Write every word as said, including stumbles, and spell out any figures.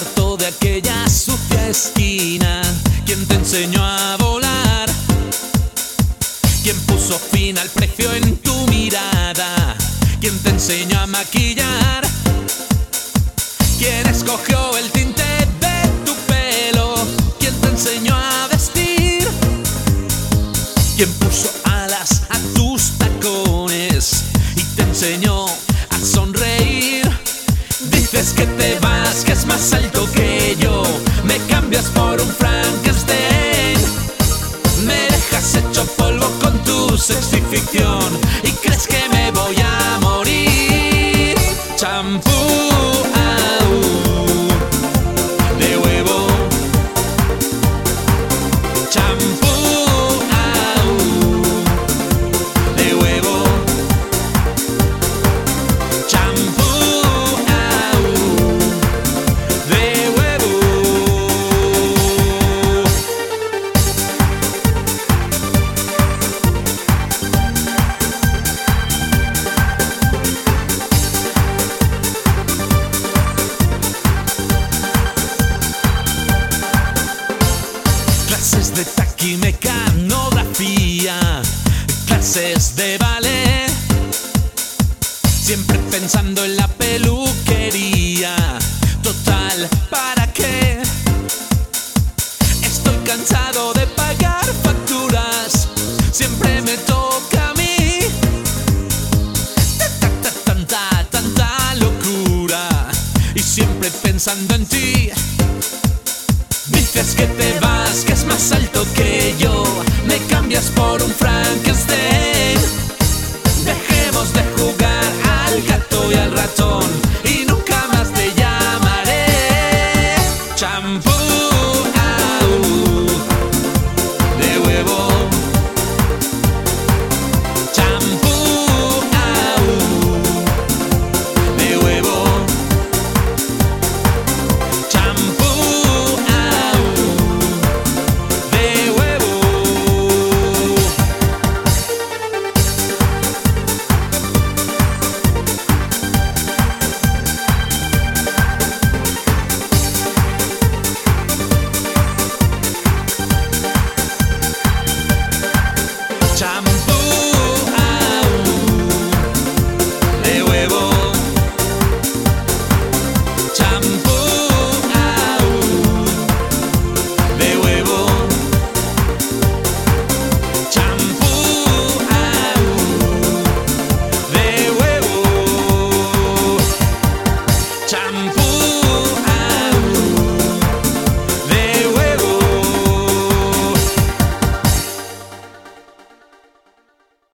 gato de aquella sucia esquina? ¿Quién te enseñó a volar? ¿Quién puso fin al precio en tu mirada? ¿Quién te enseñó a maquillar? ¿Quién escogió el tinte de tu pelo? ¿Quién te enseñó a vestir? ¿Quién puso alas a tus tacones y te enseñó a sonreír? Dices que te vas, que es más alto que yo, me cambias por un Frankenstein. Me dejas hecho polvo con tu sexy ficción y crees que me voy a morir. Champú de huevo, champú de huevo, champú de huevo. Clases de taquimecanografía, clases de ballet, siempre pensando en la peluquería. Total, ¿para qué? Estoy cansado de pagar facturas, siempre me toca a mí. Tanta, tanta, tanta locura y siempre pensando en ti. Dices que te vas, que es más alto que yo, me cambias por un Frankenstein. Dejemos de jugar al gato y al ratón y nunca más te llamaré. Champú de huevo, champú de huevo, champú de huevo. Champú de huevo, champú de huevo, champú de huevo, champú.